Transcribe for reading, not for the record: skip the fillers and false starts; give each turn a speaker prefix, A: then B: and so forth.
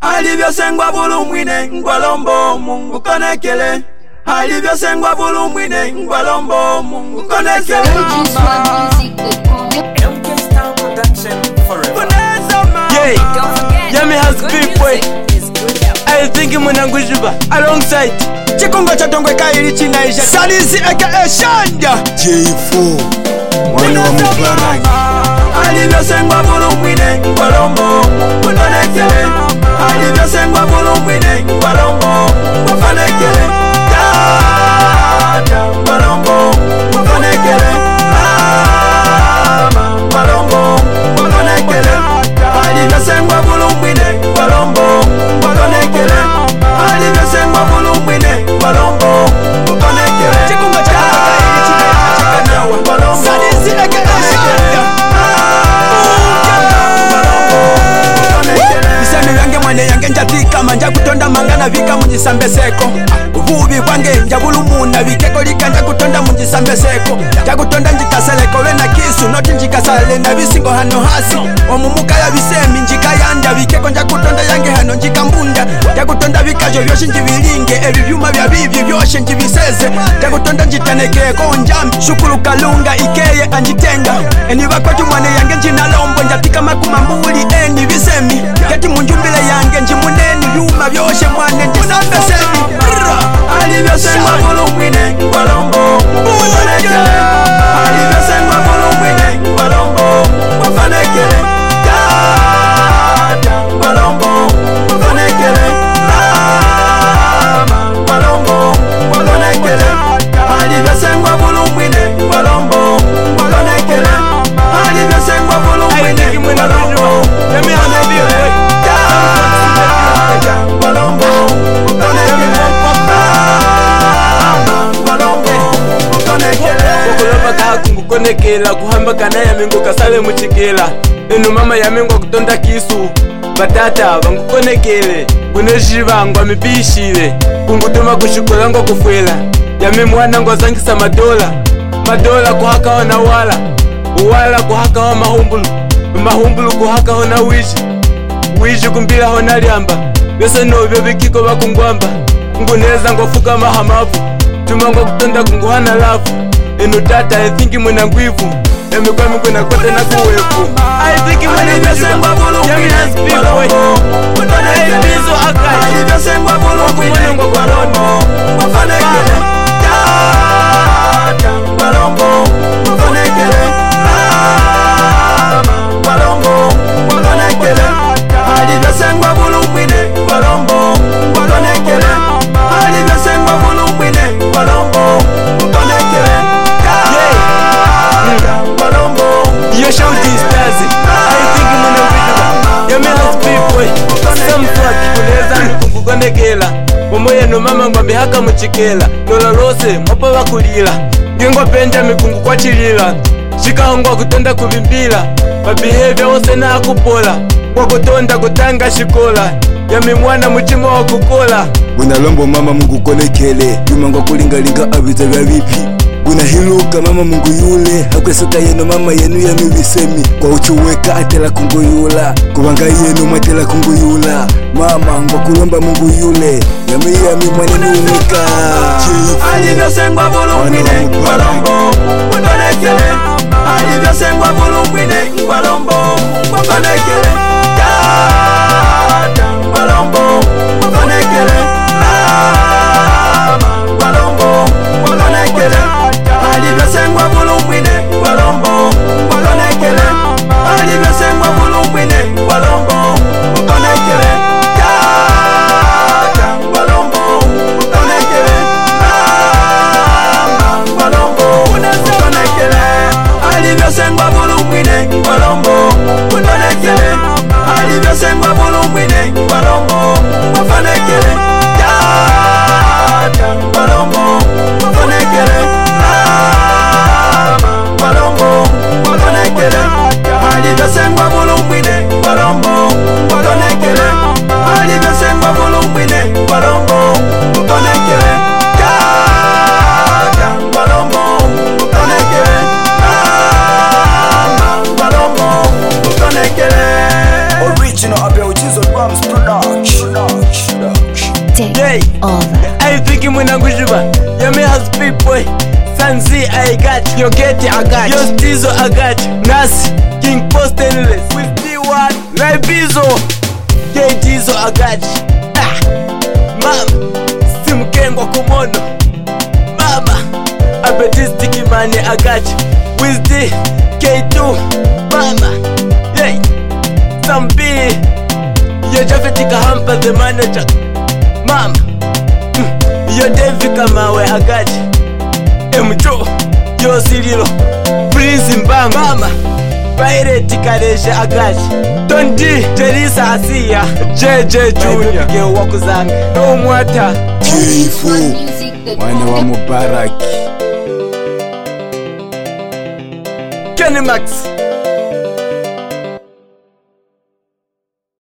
A: Alivyosengwa bulumwine ngwalombo Mungu konekele. Alivyosengwa bulumwine ngwalombo Mungu konekele.
B: Yami has people. I think mwanangu Juba alongside
A: Chikungo cha tongwe kaili chinaisha Salisi aka Shanja
C: J4 Mwana wa Mubarak.
A: Alivyosengwa bulumwine ngwalombo Mungu konekele. Alivyosengwa bulumwine ngwalombo Mungu konekele. Dada ngwalombo Mungu konekele. Mama ngwalombo Mungu konekele. Alivyosengwa bulumwine ngwalombo Mungu konekele. Alivyosengwa bulumwine ngwalombo Mungu konekele. Chikungo cha kaili chinaisha ngwalombo Salisi aka Shanja Mwane yange njatika manja kutonda mangana vika munjisambeseko. Uvubi kwange njabulumuna vikeko lika nja kutonda munjisambeseko. Njakutonda njikaseleko wena kisu noti njikasale na visingo hano hasi. Omumuka ya visemi njikayanda vikeko njakutonda yange hano njikambunda. Njakutonda vikajo vyoshe njivilinge evi vyuma vya vivi vyoshe njiviseze. Njakutonda njitenekeko njambi shukuru kalunga ikeye anjitenga. Eni wakoti mwane yange njinalombo njatika makumambuli eni visemi. Kati munjumbile yange njimuneni vyuma vyoshe mwane njisambeseni. Alivyosengwa bulumwine ngwalombo Mungu konekele. Alivyosengwa bulumwine ngwalombo Mungu konekele. Dada ngwalombo Mungu konekele. Mama ngwalombo Mungu konekele. Alivyosengwa bulumwine ngwalombo Mungu konekele. Alivyosengwa bulumwine ngwalombo Mungu konekele.
B: konekela kuhamba kana yamengo kasale muchikela. Eno mama yamengo kutonda kisu batata bangukonekele. Kunejiba ngwa mibishile kungutuma kushikola ngo kufwela. Yame mwana ngo zangisa madola kuhaka wana wala kuhaka wa mahumbulu kuhaka wana wiji kumbila hona liamba. Byose novyo bikiko bakungwamba nguneza ngo fuka mahamavu tuma ngo kutonda kunguhana lafu. Eno tata I think mwena ngwivu emekwa mkwena kote na kuwefu. I think mwena ngwivu Yami has people. Bizo akai
A: Alivyosengwa bulumwine ngwalombo Mungu konekele. Dada ngwalombo Mungu konekele. Mama ngwalombo Mungu konekele. Alivyosengwa bulumwine ngwalombo Mungu konekele. Alivyosengwa bulumwine ngwalombo Mungu konekele.
B: Yo show these stars. I think mwana ngwivu Yami has people. Some fuck kuleza kukonekela. Omoya no mama ngwa mihaka muchikela. Nola rose mapa bakulila. Ngengwa penja mikungu kwa chilila. Shikahongwa kutonda kubimbila. Babehavior wose na akupola. Kwa kutonda kutanga shikola. Yami mwana muchimo wa kukola.
C: Unalombo mama Mungu konekele. Yumangwa kulingalinga abiza vya vipi. Unahiluka mama Mungu yule. Hakwesaka yeno mama yenu ya mivisemi. Kwa uchuweka atela kunguyula. Kubanga yenu matela kunguyula. Mama ngwa kulomba Mungu yule. Yami mwanenu unika.
A: Alivyosengwa bulumwine ngwalombo Mungu konekele. Alivyosengwa bulumwine ngwalombo Mungu konekele. Dada ngwalombo Mungu konekele. Mama ngwalombo Mungu konekele. Alivyosengwa bulumwine ngwalombo Mungu konekele. Alivyosengwa bulumwine ngwalombo Mungu konekele. Dada ngwalombo Mungu konekele. Mama ngwalombo Mungu konekele. Alivyosengwa bulumwine ngwalombo Mungu konekele. Alivyosengwa bulumwine ngwalombo Mungu konekele. Dada ngwalombo Mungu konekele. Mama ngwalombo Mungu konekele. Alivyosengwa bulumwine ngwalombo Mungu konekele. Alivyosengwa bulumwine ngwalombo Mungu konekele. Dada ngwalombo Mungu konekele. Mama ngwalombo Mungu konekele.
D: Original Abel Jesus Drums Production.
B: Hey, I think mwanangu juba. Yami has people. Sanzi I got you. Yogeti I got you. Yostizo I got you. Nasi King Post Endless with D1 Raibizo. Kdizo I got you. Mama Simkengwa kumono. Mama Abetisti Kimani I got you. With D K2 Mama Hey Zambi Yo Jafetika Hampa the manager. Mama Yo Devi Kamawe I got you. Mjo Yo Sirilo Prince Mbanga Mama Pirate Karesha I got you. Tondi Teresa Asia JJ Junior Ge wakuzanga No mwata
C: Chifu Mwana wa Mubaraki
B: Kenny Max